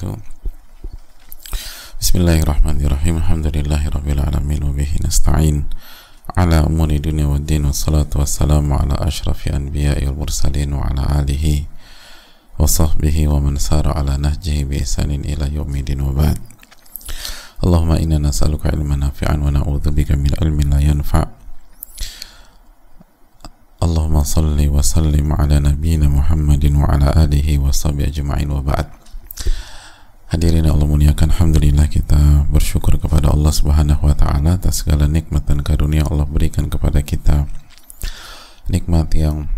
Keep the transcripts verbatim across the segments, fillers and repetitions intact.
wabarakatuh. Bismillahirrahmanirrahim. Alhamdulillahirabbil alamin wa bihi nasta'in ala umuri dunya waddin, wassalatu wassalamu ala asyrafil anbiya'i wal mursalin wa ala alihi wa sahbihi wa man sara ala nahjihi bi ihsanin ila yaumiddin wa ba'd. Allahumma inna nas'aluka ilman nafi'an wa na'udzubika min ilmin la yanfa'. Allahumma salli wa sallim ala nabiyyina Muhammadin wa ala alihi wa sahbihi ajma'in wa ba'd. Hadirin Allah muliakan, alhamdulillah kita bersyukur kepada Allah Subhanahu wa taala atas segala nikmat dan karunia Allah berikan kepada kita. Nikmat yang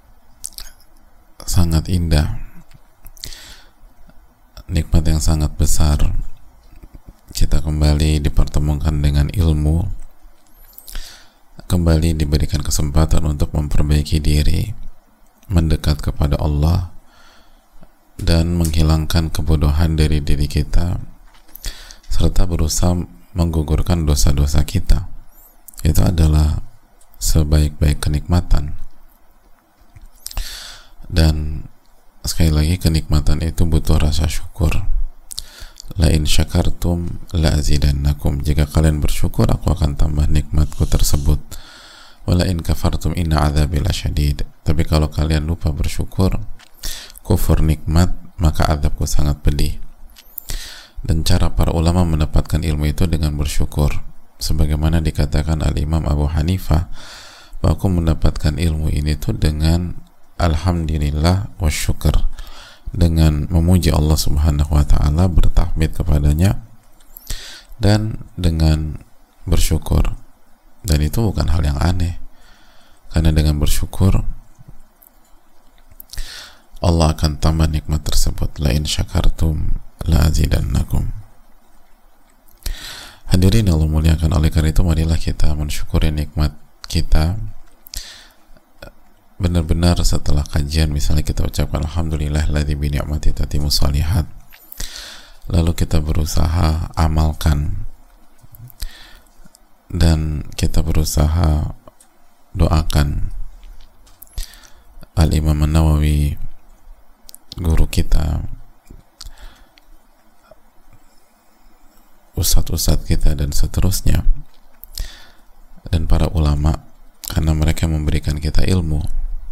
sangat indah, nikmat yang sangat besar. Kita kembali dipertemukan dengan ilmu, kembali diberikan kesempatan untuk memperbaiki diri, mendekat kepada Allah, dan menghilangkan kebodohan dari diri kita, serta berusaha menggugurkan dosa-dosa kita. Itu adalah sebaik-baik kenikmatan. Dan sekali lagi, kenikmatan itu butuh rasa syukur. La in syakartum la azidannakum. Jika kalian bersyukur, aku akan tambah nikmatku tersebut. Wala in kafartum inna adzabi lasyadid. Tapi kalau kalian lupa bersyukur, kufur nikmat, maka azabku sangat pedih. Dan cara para ulama mendapatkan ilmu itu dengan bersyukur, sebagaimana dikatakan al-Imam Abu Hanifah, bahwa aku mendapatkan ilmu ini tuh dengan alhamdulillah wa syukur, dengan memuji Allah Subhanahu wa taala, bertahmid kepadanya, dan dengan bersyukur. Dan itu bukan hal yang aneh, karena dengan bersyukur Allah akan tambah nikmat tersebut. La in syakartum la azidannakum. Hadirin Allah muliakan, oleh karena itu marilah kita mensyukuri nikmat kita. Benar-benar setelah kajian, misalnya kita ucapkan alhamdulillahilladzi bi ni'mati tatimmus shalihat, lalu kita berusaha amalkan, dan kita berusaha doakan. Al-Imam An-Nawawi, guru kita, ustadz-ustadz kita, dan seterusnya, dan para ulama, karena mereka memberikan kita ilmu.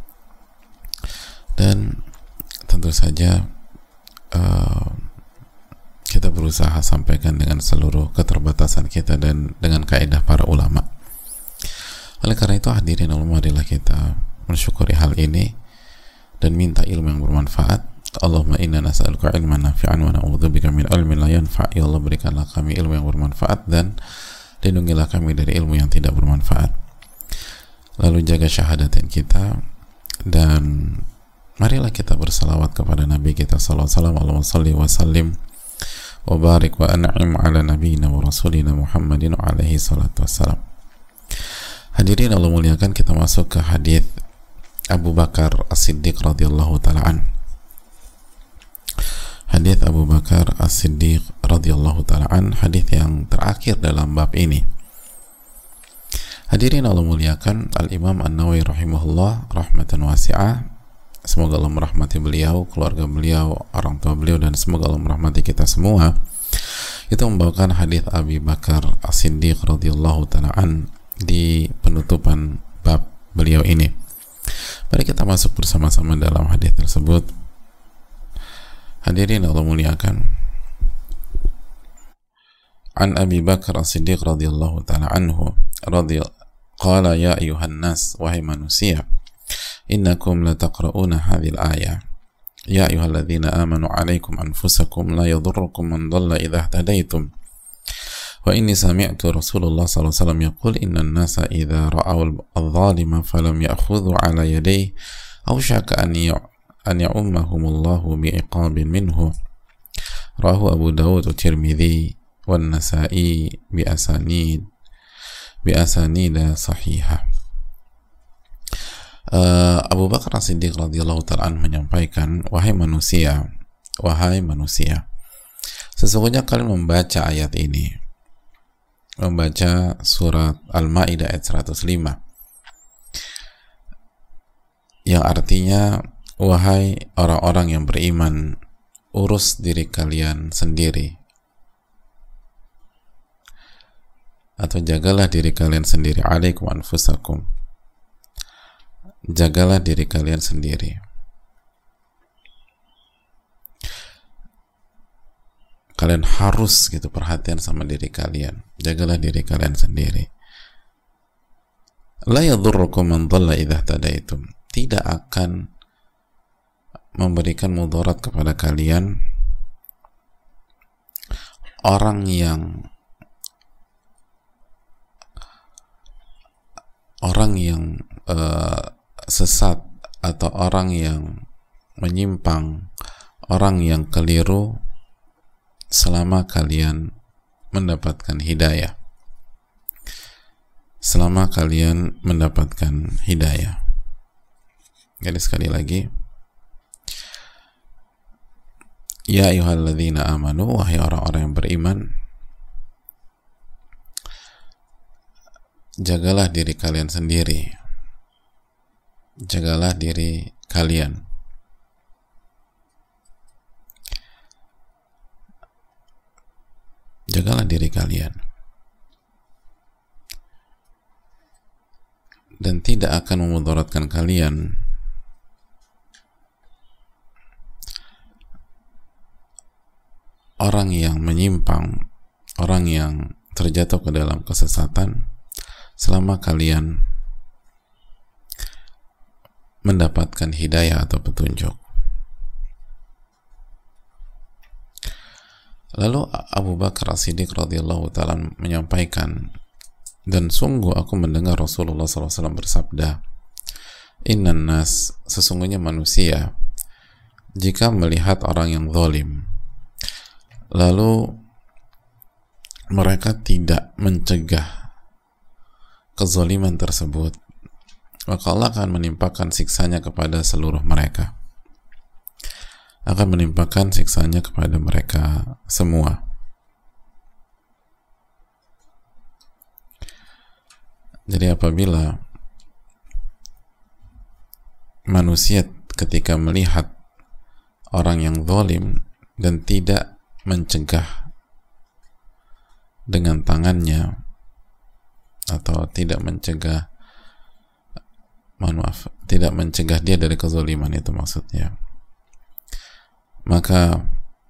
Dan tentu saja uh, kita berusaha sampaikan dengan seluruh keterbatasan kita dan dengan kaidah para ulama. Oleh karena itu, hadirin Allah, marilah kita mensyukuri hal ini dan minta ilmu yang bermanfaat. Allahumma inna nas'aluka ilman nafi'an wa na'udzubika min ilmin la yanfa'. Ya Allah, berikanlah kami ilmu yang bermanfaat dan lindungilah kami dari ilmu yang tidak bermanfaat. Lalu jaga syahadatin kita, dan marilah kita bersalawat kepada Nabi kita sallallahu alaihi wasallam. Allahumma salli wa sallim wa barik wa an'im ala nabiyyina wa rasulina Muhammadin wa alaihi salatu wassalam. Hadirin Allah muliakan, kita masuk ke hadis Abu Bakar As-Siddiq radhiyallahu ta'ala an. Hadis Abu Bakar As-Siddiq radhiyallahu ta'ala an, hadis yang terakhir dalam bab ini. Hadirin Allah muliakan, Al-Imam An-Nawawi rahimahullah rahmatan wasi'ah, semoga Allah merahmati beliau, keluarga beliau, orang tua beliau, dan semoga Allah merahmati kita semua, itu membawakan hadis Abu Bakar As-Siddiq radhiyallahu ta'ala an di penutupan bab beliau ini. Mari kita masuk bersama-sama dalam hadis tersebut. Hadirin Allah muliakan, An Abi Bakar As-Siddiq radhiyallahu ta'ala anhu radhiyallahu qala ya ayuhan nas, wahai manusia, innakum lataqra'una hadhil ayah, ya ayyuhalladzina amanu alaikum anfusakum la yadurrukum man dhalla idha ihtadaitum, wa inni sami'tu Rasulullah sallallahu alaihi wasallam yaqul innan nasa idha ra'aw al-dhalima falam ya'khudhu ala yadayhi aw syaka an an ya'ummahumullahu bi'iqabin minhu. Rawahu Abu Dawud wa Tirmidzi wan Nasa'i bi asanid bi asanida sahihah. Uh, Abu Bakar As-Siddiq radhiyallahu ta'ala anhu menyampaikan, wahai manusia, wahai manusia, sesungguhnya kalian membaca ayat ini, membaca surat Al-Maidah ayat seratus lima, yang artinya, wahai orang-orang yang beriman, urus diri kalian sendiri, atau jagalah diri kalian sendiri. Alaikum anfusakum, jagalah diri kalian sendiri. Kalian harus gitu perhatian sama diri kalian, jagalah diri kalian sendiri. La yadhurrukum man dhalla idza tadaitum, tidak akan memberikan mudarat kepada kalian orang yang orang yang uh, sesat, atau orang yang menyimpang, orang yang keliru, selama kalian mendapatkan hidayah, selama kalian mendapatkan hidayah. Jadi sekali lagi, ya ayyuhalladzina amanu, wahai orang-orang yang beriman, jagalah diri kalian sendiri, jagalah diri kalian. Jagalah diri kalian, dan tidak akan memudaratkan kalian orang yang menyimpang, orang yang terjatuh ke dalam kesesatan, selama kalian mendapatkan hidayah atau petunjuk. Lalu Abu Bakar As-Siddiq radhiyallahu ta'ala menyampaikan, dan sungguh aku mendengar Rasulullah shallallahu alaihi wasallam bersabda, innan nas, sesungguhnya manusia, jika melihat orang yang zalim, lalu mereka tidak mencegah kezaliman tersebut, maka Allah akan menimpakan siksanya kepada seluruh mereka, akan menimpakan siksanya kepada mereka semua. Jadi apabila manusia ketika melihat orang yang zalim dan tidak mencegah dengan tangannya, atau tidak mencegah, maaf, tidak mencegah dia dari kezaliman itu maksudnya, maka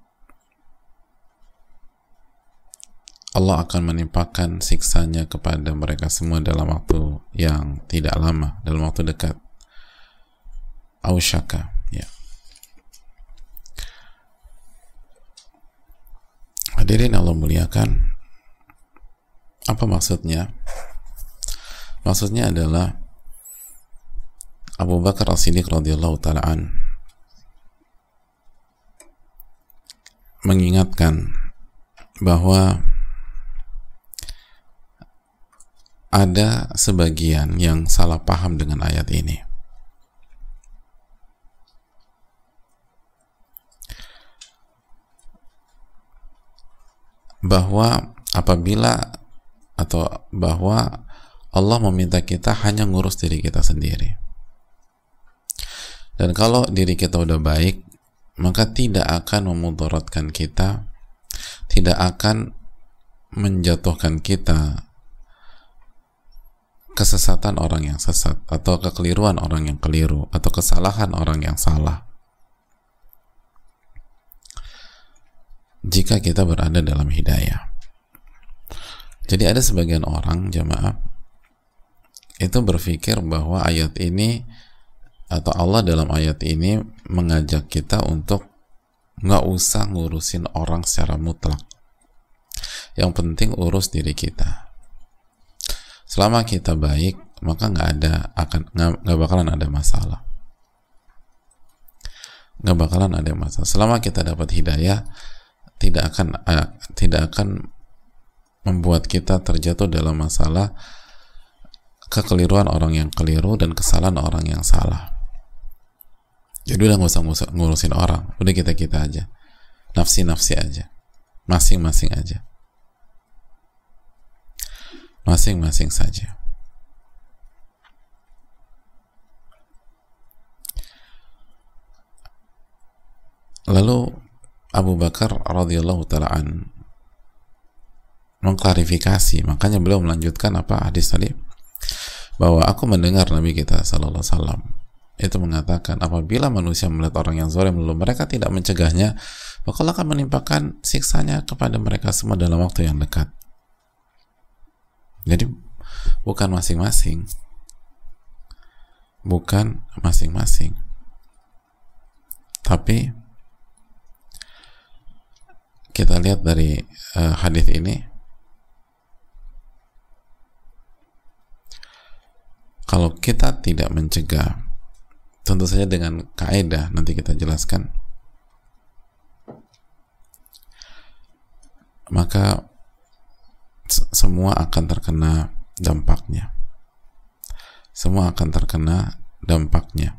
Allah akan menimpakan siksanya kepada mereka semua dalam waktu yang tidak lama, dalam waktu dekat. Ausyaka, ya. Hadirin Allah muliakan, apa maksudnya? Maksudnya adalah Abu Bakar As-Siddiq radhiyallahu ta'ala an mengingatkan bahwa ada sebagian yang salah paham dengan ayat ini. Bahwa apabila atau bahwa Allah meminta kita hanya ngurus diri kita sendiri. Dan kalau diri kita udah baik, maka tidak akan memudaratkan kita, tidak akan menjatuhkan kita kesesatan orang yang sesat, atau kekeliruan orang yang keliru, atau kesalahan orang yang salah, jika kita berada dalam hidayah. Jadi ada sebagian orang, jamaah, itu berpikir bahwa ayat ini, atau Allah dalam ayat ini mengajak kita untuk nggak usah ngurusin orang secara mutlak, yang penting urus diri kita. Selama kita baik, maka nggak ada akan nggak bakalan ada masalah, nggak bakalan ada masalah. Selama kita dapat hidayah, tidak akan uh, tidak akan membuat kita terjatuh dalam masalah kekeliruan orang yang keliru dan kesalahan orang yang salah. Jadi udah nggak usah ngurusin orang, udah kita kita aja, nafsi nafsi aja, masing-masing aja. Masing-masing saja. Lalu Abu Bakar radhiyallahu taala an mengklarifikasi, makanya beliau melanjutkan apa hadis tadi, bahwa aku mendengar Nabi kita sallallahu alaihi wasallam itu mengatakan, apabila manusia melihat orang yang zalim lalu mereka tidak mencegahnya, maka Allah akan menimpakan siksanya kepada mereka semua dalam waktu yang dekat. Jadi bukan masing-masing, bukan masing-masing, tapi kita lihat dari uh, hadis ini, kalau kita tidak mencegah, tentu saja dengan kaidah nanti kita jelaskan, maka semua akan terkena dampaknya. Semua akan terkena dampaknya.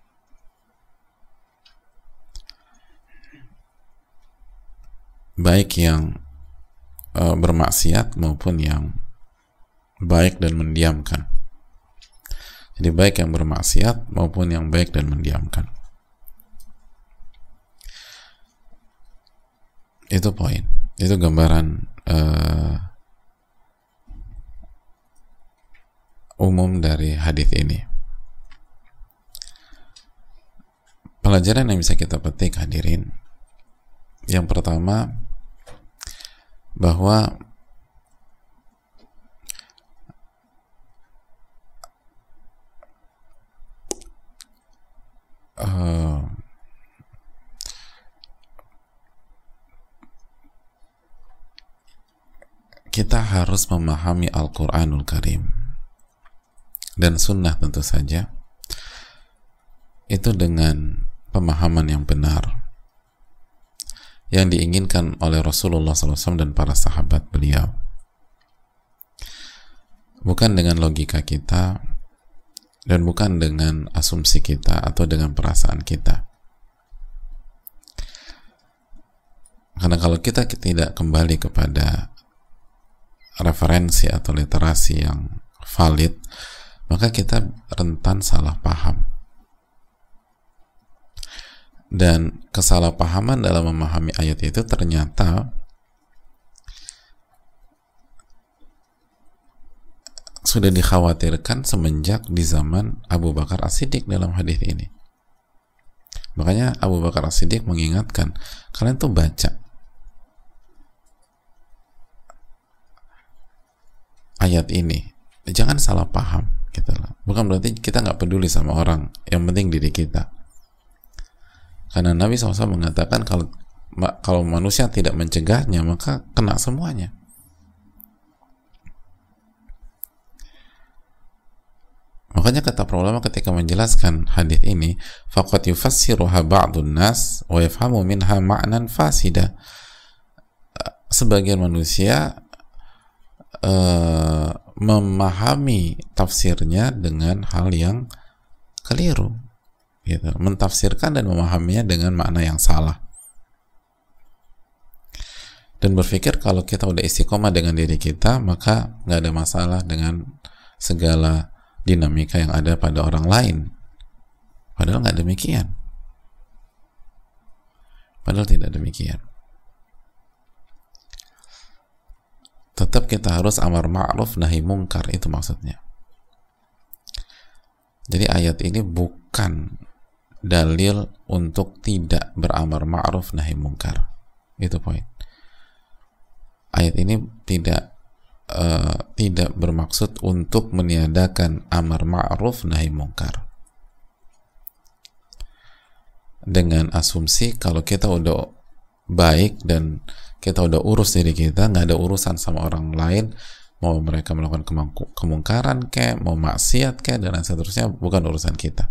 Baik yang e, bermaksiat maupun yang baik dan mendiamkan. Jadi baik yang bermaksiat maupun yang baik dan mendiamkan. Itu poin. Itu gambaran uh, umum dari hadis ini. Pelajaran yang bisa kita petik, hadirin, yang pertama, bahwa uh, kita harus memahami Al-Quranul Karim dan Sunnah tentu saja itu dengan pemahaman yang benar yang diinginkan oleh Rasulullah shallallahu alaihi wasallam dan para sahabat beliau, bukan dengan logika kita dan bukan dengan asumsi kita atau dengan perasaan kita. Karena kalau kita tidak kembali kepada referensi atau literasi yang valid, maka kita rentan salah paham. Dan kesalahpahaman dalam memahami ayat itu ternyata sudah dikhawatirkan semenjak di zaman Abu Bakar As-Siddiq dalam hadis ini. Makanya Abu Bakar As-Siddiq mengingatkan, kalian tuh baca ayat ini, jangan salah paham gitu loh. Bukan berarti kita nggak peduli sama orang, yang penting diri kita. Karena Nabi shallallahu alaihi wasallam mengatakan kalau kalau manusia tidak mencegahnya maka kena semuanya. Makanya kata para ulama ketika menjelaskan hadis ini, faqad yufassiruha ba'dun nas wa yafhamu minha ma'nan fasida. Sebagian manusia uh, memahami tafsirnya dengan hal yang keliru, gitu. Mentafsirkan dan memahaminya dengan makna yang salah, dan berpikir kalau kita udah istiqomah dengan diri kita maka nggak ada masalah dengan segala dinamika yang ada pada orang lain. Padahal nggak demikian. Padahal tidak demikian. Tetap kita harus amar ma'ruf nahi mungkar, itu maksudnya. Jadi ayat ini bukan dalil untuk tidak beramar ma'ruf nahi mungkar. Itu poin. Ayat ini tidak uh, tidak bermaksud untuk meniadakan amar ma'ruf nahi mungkar. Dengan asumsi kalau kita udah baik dan kita udah urus diri kita, nggak ada urusan sama orang lain, mau mereka melakukan kemungkaran kayak, mau maksiat kayak, dan seterusnya, bukan urusan kita.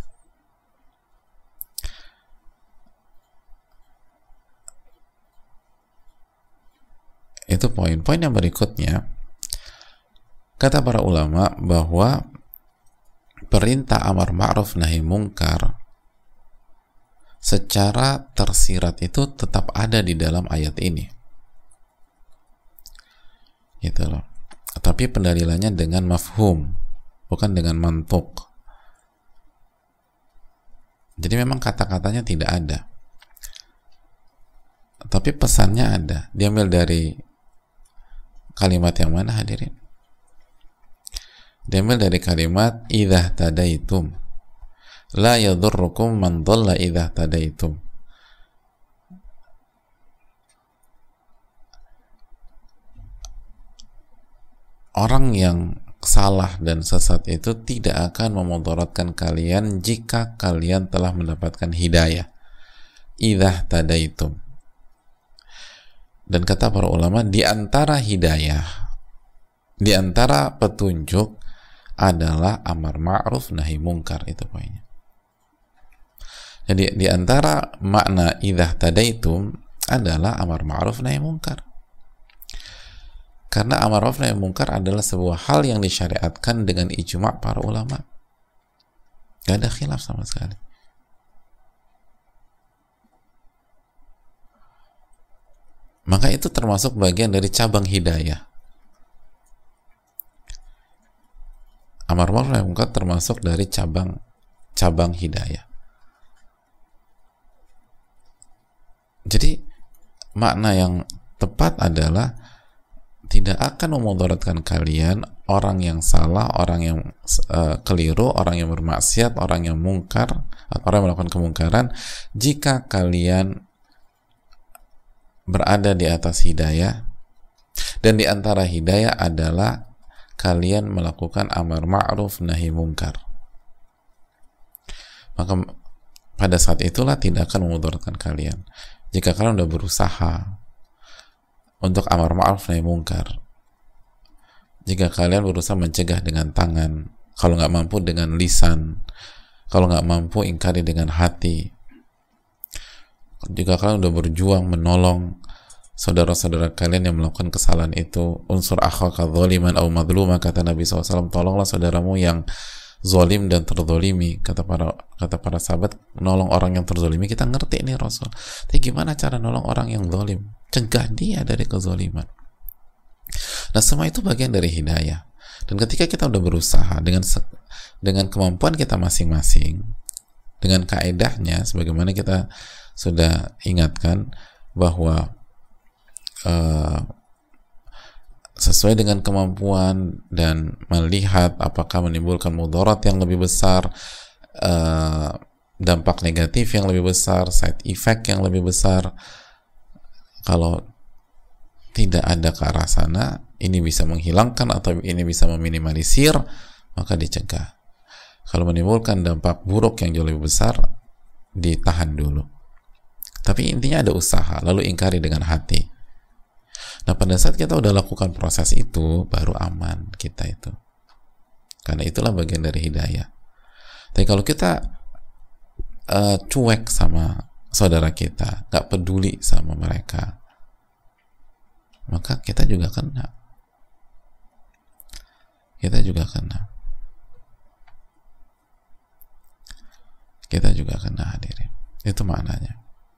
Itu poin-poin yang berikutnya. Kata para ulama bahwa perintah amar ma'ruf nahi mungkar secara tersirat itu tetap ada di dalam ayat ini, gitu loh. Tapi pendalilannya dengan mafhum, bukan dengan mantuk. Jadi memang kata-katanya tidak ada. tapi pesannya ada. Diambil dari kalimat yang mana hadirin? Diambil dari kalimat idza tadaitum la yadurrukum man dhalla idza tadaitum. Orang yang salah dan sesat itu tidak akan memudaratkan kalian jika kalian telah mendapatkan hidayah. Idza tadaitum. Dan kata para ulama, di antara hidayah, di antara petunjuk adalah amar ma'ruf nahi mungkar, itu poinnya. Jadi di antara makna idza tadaitum adalah amar ma'ruf nahi mungkar. Karena amar ma'ruf nahi mungkar adalah sebuah hal yang disyariatkan dengan ijma' para ulama. Gak ada khilaf sama sekali. Maka itu termasuk bagian dari cabang hidayah. Amar ma'ruf nahi mungkar termasuk dari cabang cabang hidayah. Jadi makna yang tepat adalah tidak akan memudaratkan kalian orang yang salah, orang yang uh, keliru, orang yang bermaksiat, orang yang mungkar, orang yang melakukan kemungkaran, jika kalian berada di atas hidayah. Dan di antara hidayah adalah kalian melakukan amar ma'ruf nahi mungkar. Maka pada saat itulah tidak akan memudaratkan kalian. Jika kalian sudah berusaha untuk amar ma'ruf nahi mungkar, jika kalian berusaha mencegah dengan tangan, kalau nggak mampu dengan lisan, kalau nggak mampu ingkari dengan hati, jika kalian sudah berjuang menolong saudara-saudara kalian yang melakukan kesalahan itu, unsur akhaka dzaliman aw madluma, kata Nabi shallallahu alaihi wasallam, tolonglah saudaramu yang zalim dan terzalimi. Kata para kata para sahabat, nolong orang yang terzalimi kita ngerti ini Rasul. Tapi gimana cara nolong orang yang zalim? Cegah dia dari kezaliman. Nah, semua itu bagian dari hidayah. Dan ketika kita udah berusaha dengan dengan kemampuan kita masing-masing, dengan kaedahnya, sebagaimana kita sudah ingatkan bahwa Uh, sesuai dengan kemampuan dan melihat apakah menimbulkan mudarat yang lebih besar, uh, dampak negatif yang lebih besar, side effect yang lebih besar. Kalau tidak ada ke arah sana, ini bisa menghilangkan atau ini bisa meminimalisir, maka dicegah. Kalau menimbulkan dampak buruk yang jauh lebih besar, ditahan dulu. Tapi intinya ada usaha, lalu ingkari dengan hati. Nah, pada saat kita udah lakukan proses itu, baru aman kita itu. Karena itulah bagian dari hidayah. Tapi kalau kita uh, cuek sama saudara kita, gak peduli sama mereka, maka kita juga kena. Kita juga kena. Kita juga kena, hadirin. Itu maknanya.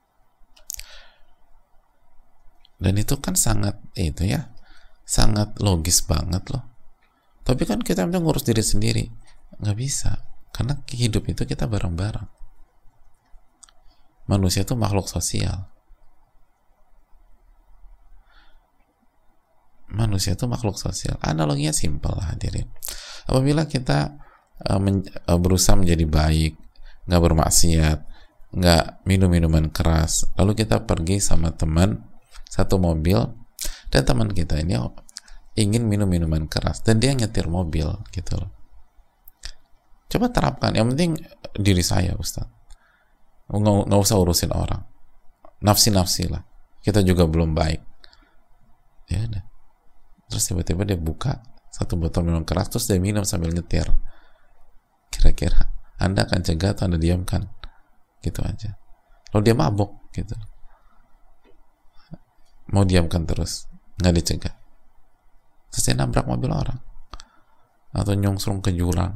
Dan itu kan sangat itu ya, sangat logis banget loh. Tapi kan kita memang ngurus diri sendiri, nggak bisa, karena hidup itu kita bareng-bareng. Manusia itu makhluk sosial. Manusia itu makhluk sosial. Analoginya simpel lah, hadirin. Apabila kita uh, men uh, berusaha menjadi baik, nggak bermaksiat, nggak minum minuman keras, lalu kita pergi sama teman satu mobil, dan teman kita ini ingin minum minuman keras dan dia nyetir mobil gitu loh. Coba terapkan, yang penting diri saya Ustaz, nggak, nggak usah urusin orang, nafsi-nafsi lah, kita juga belum baik, ya udah. Terus tiba-tiba dia buka satu botol minuman keras, terus dia minum sambil nyetir. Kira-kira Anda akan cegah atau Anda diamkan? Gitu aja. Lalu dia mabuk gitu, mau diamkan terus, nggak dicegah, terus dia nabrak mobil orang atau nyungsrung ke jurang.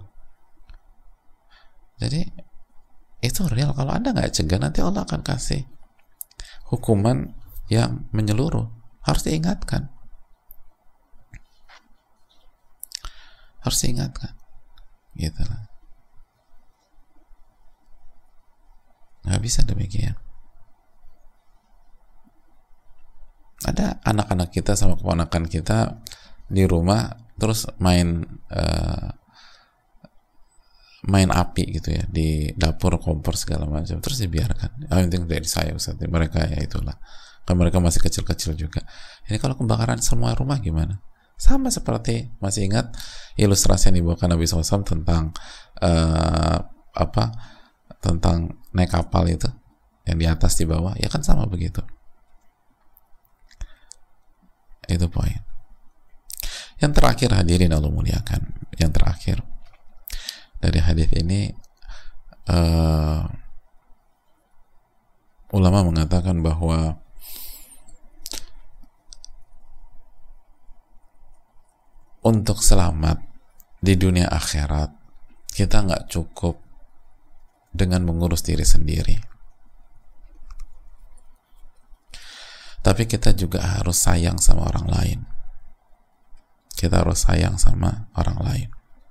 Jadi itu real. Kalau Anda nggak cegah, nanti Allah akan kasih hukuman yang menyeluruh. Harus diingatkan, harus diingatkan gitu lah. Nggak bisa demikian. ada anak-anak kita sama keponakan kita di rumah terus main uh, main api gitu ya di dapur, kompor segala macam, terus dibiarkan. Ah, yang penting dari saya Ustaz, mereka ya itulah, kan mereka masih kecil-kecil juga. Ini kalau kebakaran semua rumah gimana? Sama seperti, masih ingat ilustrasi yang dibawakan Nabi shallallahu alaihi wasallam tentang uh, apa tentang naik kapal itu yang di atas di bawah, ya kan sama begitu. Itu poin. Yang terakhir hadirin Allah muliakan, yang terakhir dari hadis ini, uh, ulama mengatakan bahwa untuk selamat di dunia akhirat kita nggak cukup dengan mengurus diri sendiri, tapi kita juga harus sayang sama orang lain. Kita harus sayang sama orang lain.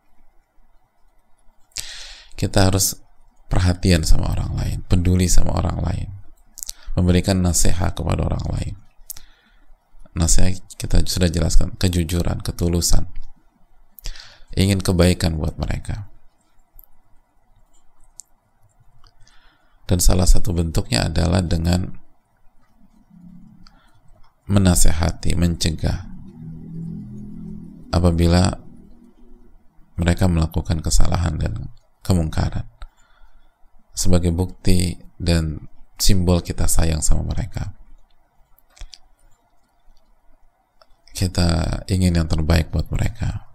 Kita harus perhatian sama orang lain, peduli sama orang lain, memberikan nasihat kepada orang lain. Nasihat kita sudah jelaskan, kejujuran, ketulusan, ingin kebaikan buat mereka. Dan salah satu bentuknya adalah dengan menasehati, mencegah apabila mereka melakukan kesalahan dan kemungkaran, sebagai bukti dan simbol kita sayang sama mereka. Kita ingin yang terbaik buat mereka.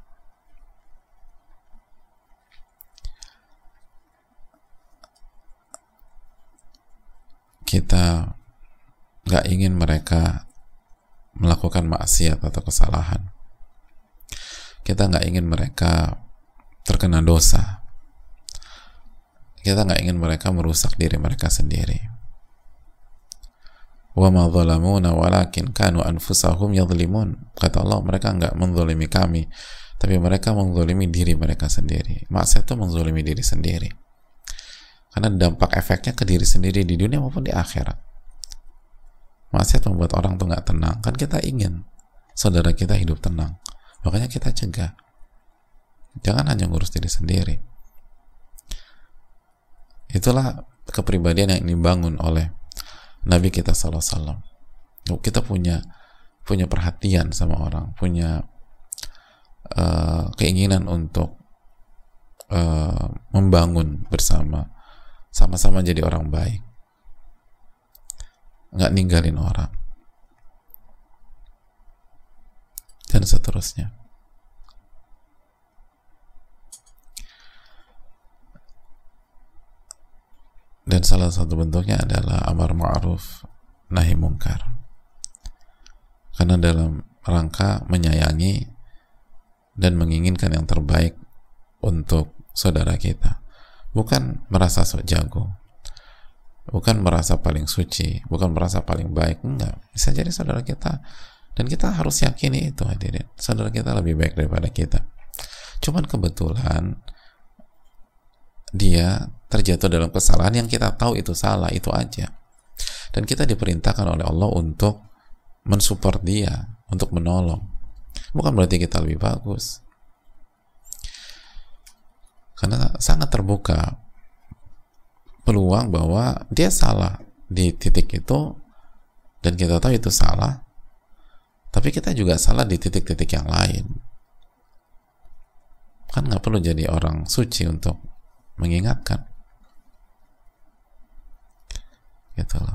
Kita gak ingin mereka melakukan maksiat atau kesalahan. Kita gak ingin mereka terkena dosa. Kita gak ingin mereka merusak diri mereka sendiri. Wa ma zalamuna walakin kanu anfusahum yadhlimun. Kata Allah, mereka enggak menzalimi kami, tapi mereka menzalimi diri mereka sendiri. Maksiat itu menzalimi diri sendiri, karena dampak efeknya ke diri sendiri di dunia maupun di akhirat. Maksiat membuat orang tuh nggak tenang. Kan kita ingin saudara kita hidup tenang, makanya kita cegah. Jangan hanya ngurus diri sendiri. Itulah kepribadian yang dibangun oleh Nabi kita sallallahu alaihi wasallam. Kita punya punya perhatian sama orang, punya uh, keinginan untuk uh, membangun bersama, sama-sama jadi orang baik, nggak ninggalin orang, dan seterusnya. Dan salah satu bentuknya adalah amar ma'ruf nahi mungkar, karena dalam rangka menyayangi dan menginginkan yang terbaik untuk saudara kita, bukan merasa sok jago, bukan merasa paling suci, bukan merasa paling baik. Enggak, bisa jadi saudara kita, dan kita harus yakini itu, hadirin, saudara kita lebih baik daripada kita. Cuman kebetulan dia terjatuh dalam kesalahan yang kita tahu itu salah, itu aja. Dan kita diperintahkan oleh Allah untuk mensupport dia, untuk menolong. Bukan berarti kita lebih bagus, karena sangat terbuka peluang bahwa dia salah di titik itu, dan kita tahu itu salah, tapi kita juga salah di titik-titik yang lain. Kan nggak perlu jadi orang suci untuk mengingatkan, gitu loh.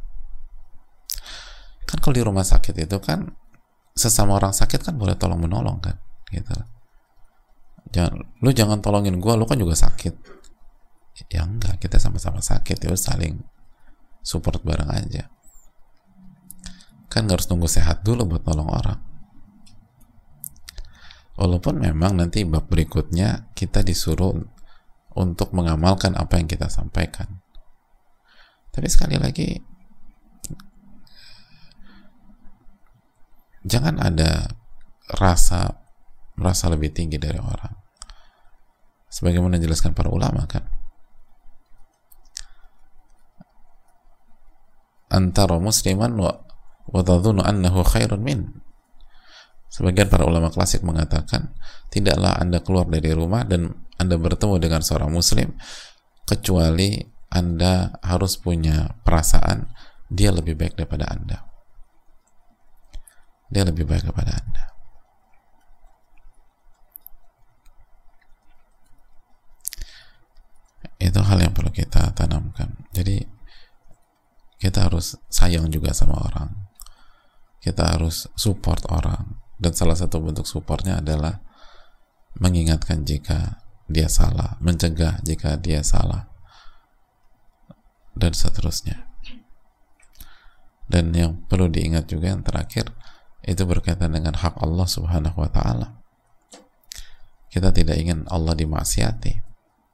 Kan kalau di rumah sakit itu kan sesama orang sakit kan boleh tolong menolong kan, gitu loh. Jangan, lu jangan tolongin gua, lu kan juga sakit. Ya enggak, kita sama-sama sakit, ya saling support bareng aja. Kan nggak harus nunggu sehat dulu buat nolong orang. Walaupun memang nanti bab berikutnya kita disuruh untuk mengamalkan apa yang kita sampaikan. Tapi sekali lagi, jangan ada rasa merasa lebih tinggi dari orang. Sebagaimana dijelaskan para ulama kan, antara musliman wa, wa tadhunnu annahu khairun min. Sebagian para ulama klasik mengatakan, tidaklah Anda keluar dari rumah dan Anda bertemu dengan seorang muslim kecuali Anda harus punya perasaan dia lebih baik daripada Anda. Dia lebih baik daripada Anda. Itu hal yang perlu kita tanamkan. Jadi kita harus sayang juga sama orang, kita harus support orang, dan salah satu bentuk supportnya adalah mengingatkan jika dia salah, mencegah jika dia salah, dan seterusnya. Dan yang perlu diingat juga yang terakhir, itu berkaitan dengan hak Allah subhanahu wa ta'ala. Kita tidak ingin Allah dimaksiati,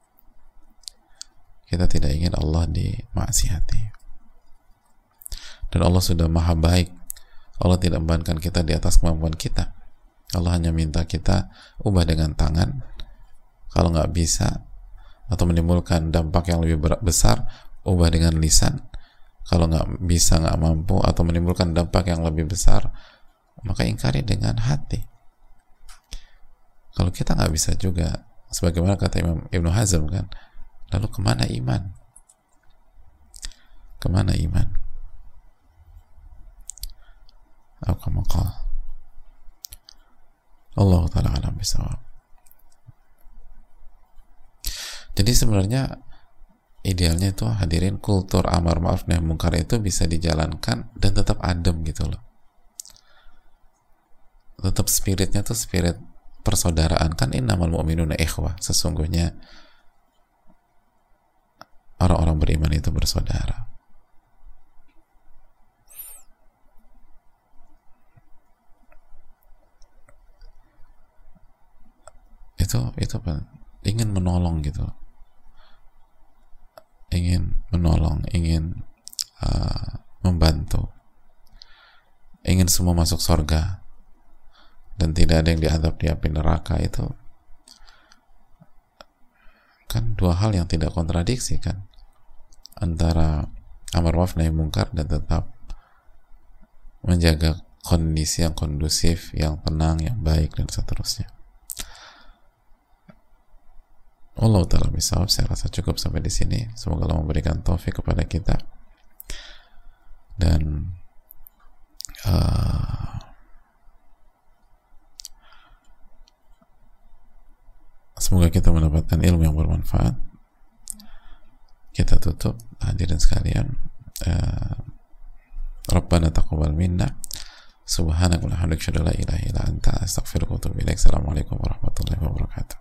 kita tidak ingin Allah dimaksiati. Dan Allah sudah maha baik. Allah tidak membebankan kita di atas kemampuan kita. Allah hanya minta kita ubah dengan tangan. Kalau nggak bisa atau menimbulkan dampak yang lebih besar, ubah dengan lisan. Kalau nggak bisa, nggak mampu atau menimbulkan dampak yang lebih besar, maka ingkari dengan hati. Kalau kita nggak bisa juga, sebagaimana kata Imam Ibnu Hazm kan, lalu kemana iman? Kemana iman? Apa maqal? Allah Ta'ala alam bisawab. Jadi sebenarnya idealnya itu hadirin kultur amar ma'ruf nahi munkar itu bisa dijalankan dan tetap adem gitu loh. Tetap spiritnya tuh spirit persaudaraan. Kan innamal mu'minuna ikhwah, sesungguhnya orang-orang beriman itu bersaudara. Itu itu apa? Ingin menolong gitu, ingin menolong, ingin uh, membantu, ingin semua masuk surga dan tidak ada yang diadab di api neraka. Itu kan dua hal yang tidak kontradiksi kan, antara amar ma'ruf nahi munkar dan tetap menjaga kondisi yang kondusif, yang tenang, yang baik, dan seterusnya. Allah Ta'ala bisawab. Saya rasa cukup sampai di sini. Semoga Allah memberikan taufik kepada kita dan uh, semoga kita mendapatkan ilmu yang bermanfaat. Kita tutup, hadirin sekalian. uh, Rabbana taqabbal minna, subhanaka wa bihamdika, asyhadu an la ilaha illa anta, astaghfiruka wa atubu ilaik. Assalamualaikum warahmatullahi wabarakatuh.